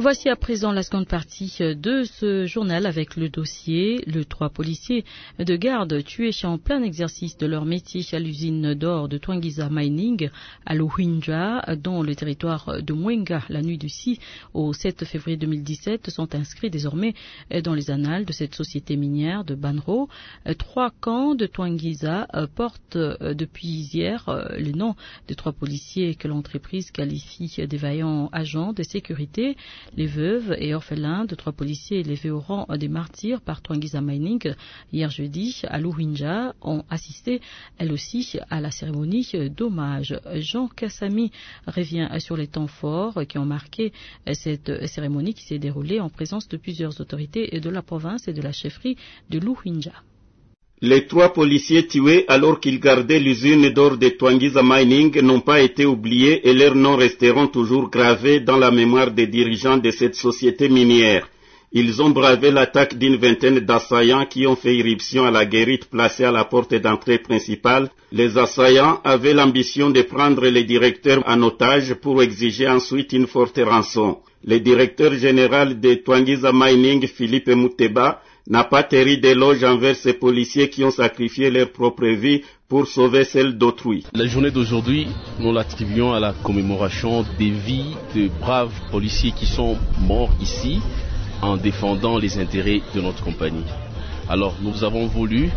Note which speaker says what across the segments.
Speaker 1: Voici à présent la seconde partie de ce journal avec le dossier. Les 3 policiers de garde tués en plein exercice de leur métier à l'usine d'or de Twangiza Mining à Luhinja, dans le territoire de Mwenga, la nuit du 6 au 7 février 2017, sont inscrits désormais dans les annales de cette société minière de Banro. 3 camps de Twangiza portent depuis hier le nom de 3 policiers que l'entreprise qualifie des vaillants agents de sécurité. Les veuves et orphelins de 3 policiers élevés au rang des martyrs par Twangiza Mining hier jeudi à Luhinja ont assisté, elles aussi, à la cérémonie d'hommage. Jean Kassami revient sur les temps forts qui ont marqué cette cérémonie qui s'est déroulée en présence de plusieurs autorités de la province et de la chefferie de Luhinja.
Speaker 2: Les 3 policiers tués alors qu'ils gardaient l'usine d'or de Twangiza Mining n'ont pas été oubliés et leurs noms resteront toujours gravés dans la mémoire des dirigeants de cette société minière. Ils ont bravé l'attaque d'une vingtaine d'assaillants qui ont fait irruption à la guérite placée à la porte d'entrée principale. Les assaillants avaient l'ambition de prendre les directeurs en otage pour exiger ensuite une forte rançon. Le directeur général de Twangiza Mining, Philippe Mouteba, n'a pas tairi d'éloges envers ces policiers qui ont sacrifié leur propre vie pour sauver celle d'autrui.
Speaker 3: La journée d'aujourd'hui, nous l'attribuons à la commémoration des vies de braves policiers qui sont morts ici en défendant les intérêts de notre compagnie. Alors nous avons voulu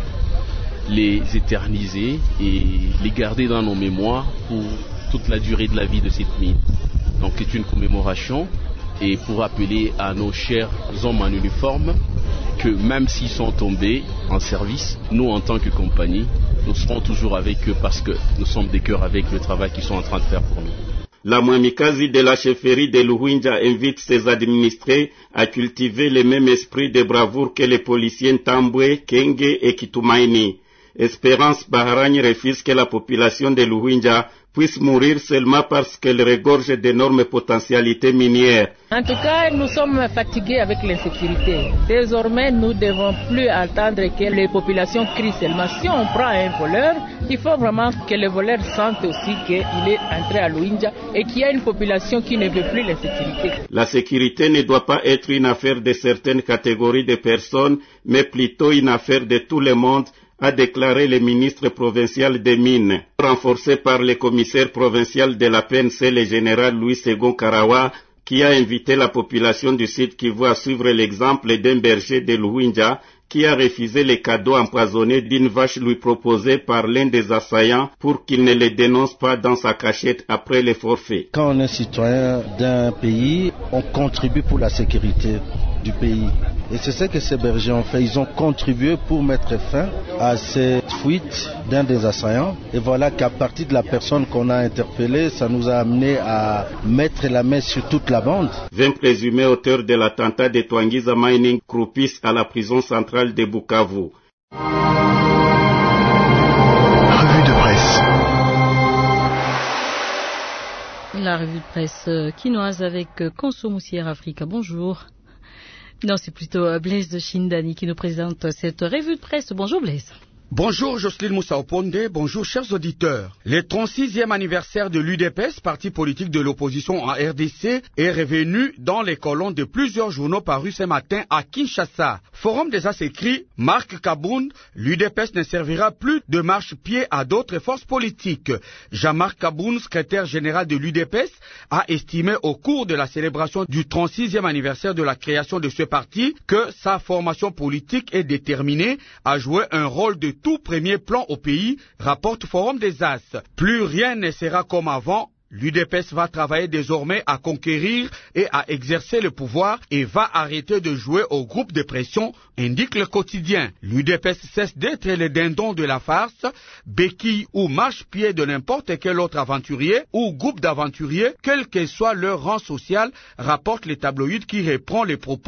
Speaker 3: les éterniser et les garder dans nos mémoires pour toute la durée de la vie de cette mine. Donc c'est une commémoration et pour appeler à nos chers hommes en uniforme que même s'ils sont tombés en service, nous en tant que compagnie, nous serons toujours avec eux parce que nous sommes des cœurs avec le travail qu'ils sont en train de faire pour nous.
Speaker 2: La Mwamikazi de la chefferie de Luhinja invite ses administrés à cultiver le même esprit de bravoure que les policiers Ntambwe, Kenge et Kitumaini. Espérance Baharani refuse que la population de Luhinja puisse mourir seulement parce qu'elle regorge d'énormes potentialités minières.
Speaker 4: En tout cas, nous sommes fatigués avec l'insécurité. Désormais, nous ne devons plus attendre que les populations crient seulement. Si on prend un voleur, il faut vraiment que le voleur sente aussi qu'il est entré à Luhinja et qu'il y a une population qui ne veut plus l'insécurité.
Speaker 2: La sécurité ne doit pas être une affaire de certaines catégories de personnes, mais plutôt une affaire de tout le monde, a déclaré le ministre provincial des Mines. Renforcé par le commissaire provincial de la PNC, le général Louis Segon Karawa, qui a invité la population du Sud Kivu à suivre l'exemple d'un berger de Luhinja qui a refusé les cadeaux empoisonnés d'une vache lui proposée par l'un des assaillants pour qu'il ne les dénonce pas dans sa cachette après les forfaits.
Speaker 5: Quand on est citoyen d'un pays, on contribue pour la sécurité du pays. Et c'est ce que ces bergers ont fait. Ils ont contribué pour mettre fin à cette fuite d'un des assaillants. Et voilà qu'à partir de la personne qu'on a interpellée, ça nous a amené à mettre la main sur toute la bande.
Speaker 2: 20 présumés auteurs de l'attentat de Twangiza Mining croupissent à la prison centrale de Bukavu.
Speaker 6: Revue de presse.
Speaker 1: La revue de presse quinoise avec Konso Moussière Africa. Bonjour. Non, c'est plutôt Blaise de Shindani qui nous présente cette revue de presse. Bonjour Blaise.
Speaker 7: Bonjour Jocelyne Moussa Oponde, bonjour chers auditeurs. Le 36e anniversaire de l'UDPS, parti politique de l'opposition en RDC, est revenu dans les colonnes de plusieurs journaux parus ce matin à Kinshasa. Forum des As écrit, Marc Kabound, l'UDPS ne servira plus de marche-pied à d'autres forces politiques. Jean-Marc Kabound, secrétaire général de l'UDPS, a estimé au cours de la célébration du 36e anniversaire de la création de ce parti que sa formation politique est déterminée à jouer un rôle de tout premier plan au pays, rapporte Forum des As. Plus rien ne sera comme avant. L'UDPS va travailler désormais à conquérir et à exercer le pouvoir et va arrêter de jouer au groupe de pression, indique le quotidien. L'UDPS cesse d'être le dindon de la farce, béquille ou marche-pied de n'importe quel autre aventurier ou groupe d'aventuriers, quel que soit leur rang social, rapporte les tabloïds qui reprend les propos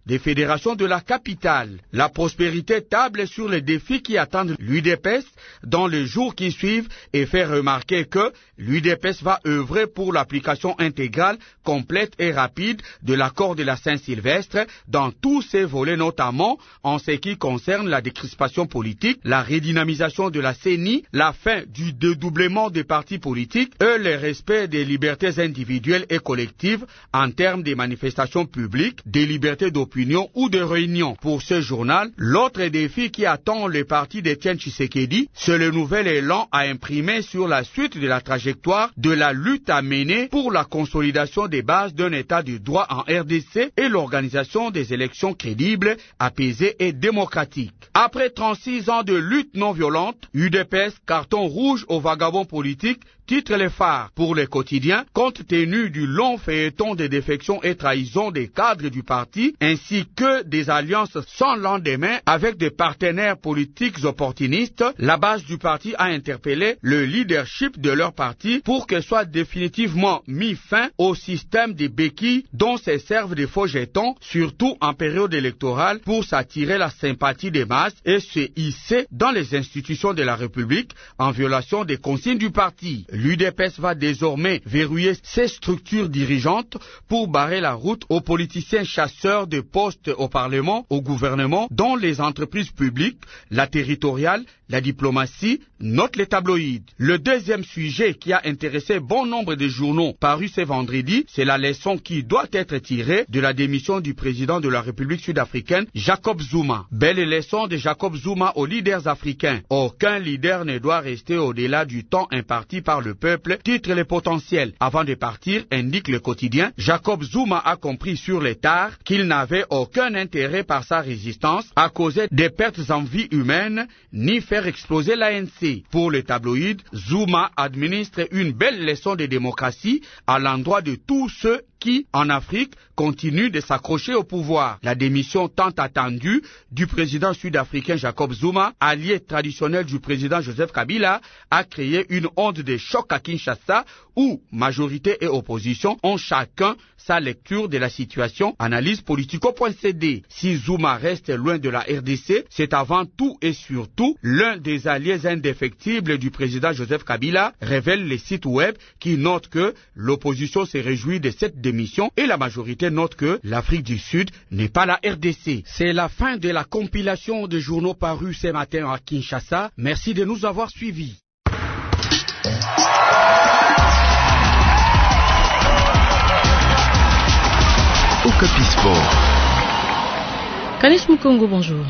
Speaker 7: des fédérations de la capitale. La prospérité table sur les défis qui attendent l'UDPS dans les jours qui suivent et fait remarquer que l'UDPS va œuvrer pour l'application intégrale, complète et rapide de l'accord de la Saint-Sylvestre dans tous ses volets, notamment en ce qui concerne la décrispation politique, la redynamisation de la CENI, la fin du dédoublement des partis politiques et le respect des libertés individuelles et collectives en termes de manifestations publiques, des libertés d'opinion ou de réunion. Pour ce journal, l'autre défi qui attend le parti d'Étienne Tshisekedi, c'est le nouvel élan à imprimer sur la suite de la trajectoire de la lutte à mener pour la consolidation des bases d'un état de droit en RDC et l'organisation des élections crédibles, apaisées et démocratiques. Après 36 ans de lutte non violente, UDPS carton rouge aux vagabonds politiques, titre les phares pour les quotidiens, compte tenu du long feuilleton des défections et trahisons des cadres du parti, ainsi que des alliances sans lendemain avec des partenaires politiques opportunistes. La base du parti a interpellé le leadership de leur parti pour que soit définitivement mis fin au système des béquilles dont se servent des faux jetons, surtout en période électorale, pour s'attirer la sympathie des masses et se hisser dans les institutions de la République en violation des consignes du parti. L'UDPS va désormais verrouiller ses structures dirigeantes pour barrer la route aux politiciens chasseurs de postes au Parlement, au gouvernement, dont les entreprises publiques, la territoriale, la diplomatie, notent les tabloïds. Le deuxième sujet qui a intéressé bon nombre de journaux parus ce vendredi, c'est la leçon qui doit être tirée de la démission du président de la République sud-africaine, Jacob Zuma. Belle leçon de Jacob Zuma aux leaders africains. Aucun leader ne doit rester au-delà du temps imparti par le peuple, titre le potentiel. Avant de partir, indique le quotidien, Jacob Zuma a compris sur le tard qu'il n'avait aucun intérêt par sa résistance à causer des pertes en vie humaine, ni faire exploser l'ANC. Pour le tabloïd, Zuma administre une belle leçon de démocratie à l'endroit de tous ceux qui, en Afrique, continuent de s'accrocher au pouvoir. La démission tant attendue du président sud-africain Jacob Zuma, allié traditionnel du président Joseph Kabila, a créé une onde de choc à Kinshasa où majorité et opposition ont chacun sa lecture de la situation. Analyse politico.cd. Si Zuma reste loin de la RDC, c'est avant tout et surtout l'un des alliés indéfectibles du président Joseph Kabila, révèle les sites web qui notent que l'opposition se réjouit de cette démission et la majorité note que l'Afrique du Sud n'est pas la RDC. C'est la fin de la compilation de journaux parus ce matin à Kinshasa. Merci de nous avoir suivis.
Speaker 6: Okapi Sport.
Speaker 1: Kanis Mukongo, bonjour.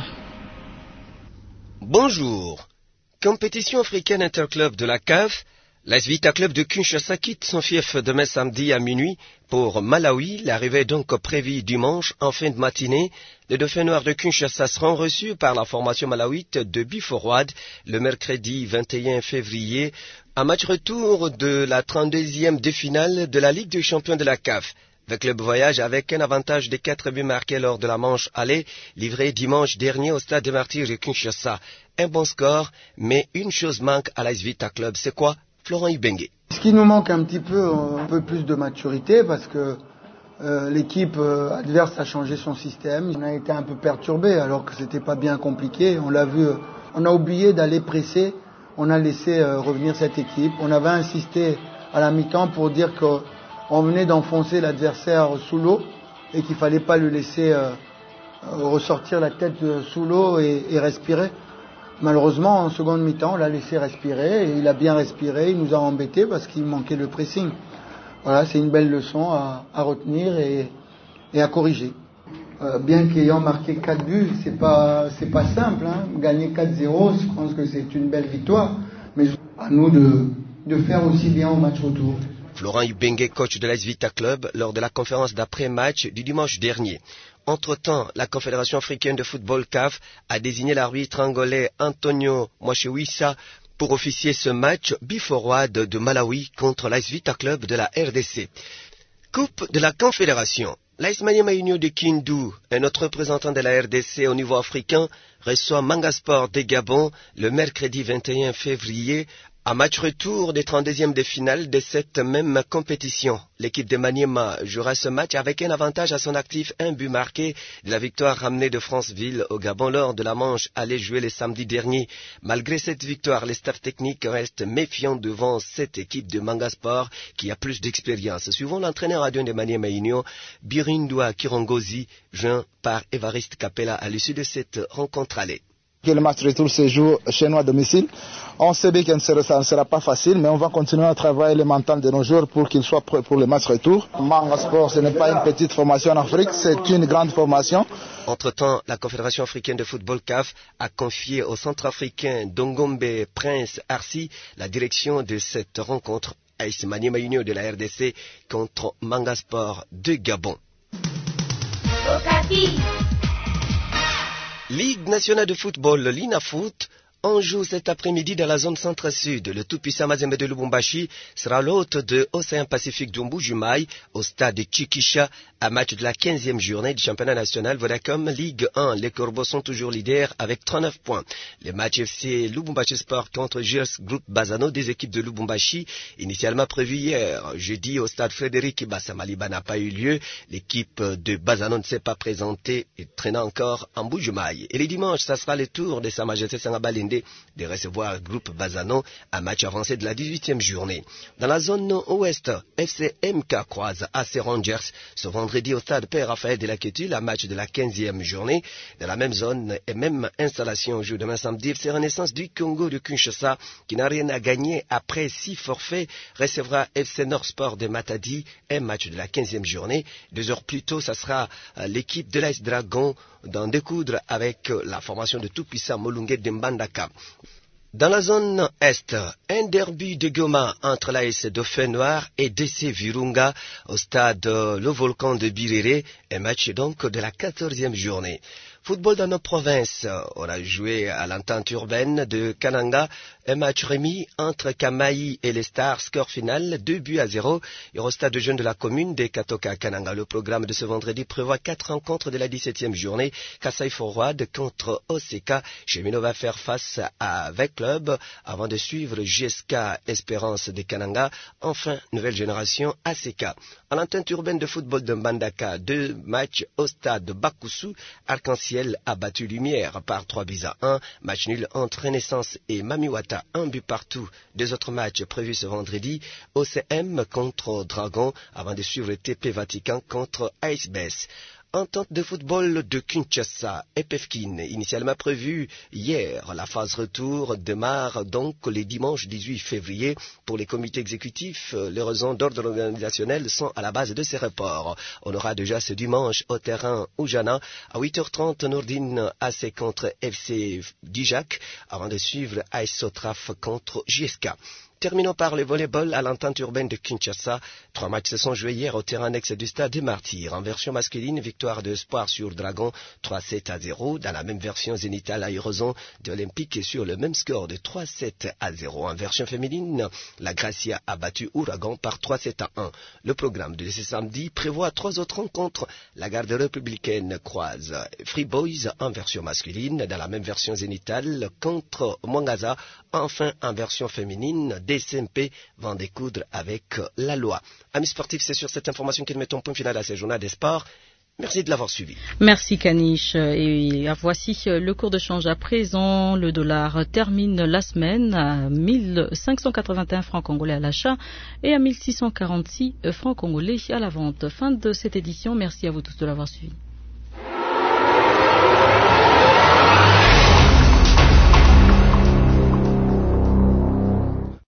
Speaker 8: Bonjour. Compétition africaine interclub de la CAF. L'AS Vita Club de Kinshasa quitte son fief demain samedi à minuit pour Malawi. L'arrivée est donc prévue dimanche en fin de matinée. Les Dauphins Noirs de Kinshasa seront reçus par la formation malawite de Biforwad le mercredi 21 février. Un match retour de la 32e de finale de la Ligue des champions de la CAF. Le club voyage avec un avantage de 4 buts marqués lors de la manche aller, livrée dimanche dernier au stade des Martyrs de Kinshasa. Un bon score, mais une chose manque à l'AS Vita Club, c'est quoi? Florent Ibenge.
Speaker 9: Ce qui nous manque un peu plus de maturité parce que l'équipe adverse a changé son système. On a été un peu perturbé alors que c'était pas bien compliqué. On l'a vu, on a oublié d'aller presser. On a laissé revenir cette équipe. On avait insisté à la mi-temps pour dire qu'on venait d'enfoncer l'adversaire sous l'eau et qu'il fallait pas lui laisser ressortir la tête sous l'eau et respirer. Malheureusement, en seconde mi-temps, on l'a laissé respirer et il a bien respiré. Il nous a embêtés parce qu'il manquait le pressing. Voilà, c'est une belle leçon à retenir et à corriger. Bien qu'ayant marqué 4 buts, c'est pas simple. Hein. Gagner 4-0, je pense que c'est une belle victoire. Mais à nous de faire aussi bien au match retour.
Speaker 8: Florent Ibenge, coach de l'AS Vita Club, lors de la conférence d'après-match du dimanche dernier. Entre-temps, la Confédération africaine de football CAF a désigné l'arbitre angolais Antonio Mwachewisa pour officier ce match Biforwad de Malawi contre l'AS Vita Club de la RDC. Coupe de la Confédération. L'AS Maniema Union de Kindu, un autre représentant de la RDC au niveau africain, reçoit Mangasport de Gabon le mercredi 21 février. Un match retour des 32e de finale de cette même compétition. L'équipe de Maniema jouera ce match avec un avantage à son actif, un but marqué de la victoire ramenée de Franceville au Gabon lors de la manche allée jouer le samedi dernier. Malgré cette victoire, les staffs techniques restent méfiants devant cette équipe de Mangasport qui a plus d'expérience. Suivant l'entraîneur adjoint de Maniema Union, Birindwa Kirongozi, joint par Évariste Capella à l'issue de cette rencontre allée.
Speaker 10: Le match retour se joue chez nous à domicile. On sait bien que ça ne sera pas facile, mais on va continuer à travailler le mental de nos joueurs pour qu'ils soient prêts pour le match retour. Mangasport, ce n'est pas une petite formation en Afrique, c'est une grande formation.
Speaker 8: Entre-temps, la Confédération africaine de football CAF a confié au centrafricain Dongombe Prince Arsi la direction de cette rencontre AS Maniema Union de la RDC contre Mangasport de Gabon. Ligue nationale de football, l'INAFoot, on joue cet après-midi dans la zone centre-sud. Le tout-puissant Mazembe de Lubumbashi sera l'hôte de Océan Pacifique d'Umbu-Jumaï au stade de Chikisha, à match de la 15e journée du championnat national Vodacom Ligue 1. Les Corbeaux sont toujours leaders avec 39 points. Le match FC Lubumbashi Sport contre GIRS Group Bazano des équipes de Lubumbashi, initialement prévu hier, jeudi au stade Frédéric Bassamaliba, n'a pas eu lieu. L'équipe de Bazano ne s'est pas présentée et traîna encore en Mbu-Jumaï. Et les dimanches, ça sera le tour de Sa Majesté Sangabalende de recevoir Groupe Bazano, un match avancé de la 18e journée. Dans la zone ouest, FC MK croise AC Rangers ce vendredi au stade Père Raphaël de la Quétule, un match de la 15e journée. Dans la même zone et même installation au jour demain samedi, FC Renaissance du Congo de Kinshasa, qui n'a rien à gagner après 6 forfaits, recevra FC Nord Sport de Matadi, un match de la 15e journée. 2 heures plus tôt, ça sera l'équipe de l'AS Dragon d'en découdre avec la formation de tout-puissant Molunge de Mbandaka. Dans la zone Est, un derby de Goma entre l'AS Dauphin Noir et DC Virunga au stade Le Volcan de Birere, un match donc de la 14e journée. Football dans nos provinces, on a joué à l'entente urbaine de Kananga, un match remis entre Kamaï et les Stars, score final 2-0, et au stade de jeunes de la commune de Katoka Kananga. Le programme de ce vendredi prévoit 4 rencontres de la 17e journée. Kasai Forward contre Oseka. Chemino va faire face à Vec Club avant de suivre JSK Espérance de Kananga. Enfin, nouvelle génération ACK. À l'entente urbaine de football de Mbandaka, 2 matchs au stade Bakusu. Arc-en-ciel a battu Lumière par 3-1. Match nul entre Renaissance et Mamiwata, 1 but partout. 2 autres matchs prévus ce vendredi. OCM contre Dragon avant de suivre TP Vatican contre Icebase. Entente de football de Kinshasa et Pefkin, initialement prévue hier. La phase retour démarre donc les dimanches 18 février. Pour les comités exécutifs, les raisons d'ordre organisationnel sont à la base de ces reports. On aura déjà ce dimanche au terrain Oujana à 8h30 Nordine AC contre FC Dijak avant de suivre AS Sotraf contre JSK. Terminons par le volleyball à l'entente urbaine de Kinshasa. 3 matchs se sont joués hier au terrain annexe du stade des Martyrs. En version masculine, victoire de Espoir sur Dragon, 3-7-0. Dans la même version, Zénithal a eu raison de l'Olympique sur le même score de 3-7-0. En version féminine, la Gracia a battu Ouragan par 3-7-1. Le programme de ce samedi prévoit 3 autres rencontres. La garde républicaine croise Free Boys en version masculine. Dans la même version, Zénithal contre Mwangaza. Enfin, en version féminine, DCMP vont découdre avec la loi. Amis sportifs, c'est sur cette information que nous mettons point final à ce journal des sports. Merci de l'avoir suivi.
Speaker 1: Merci Kanish. Et voici le cours de change à présent. Le dollar termine la semaine à 1581 francs congolais à l'achat et à 1646 francs congolais à la vente. Fin de cette édition. Merci à vous tous de l'avoir suivi.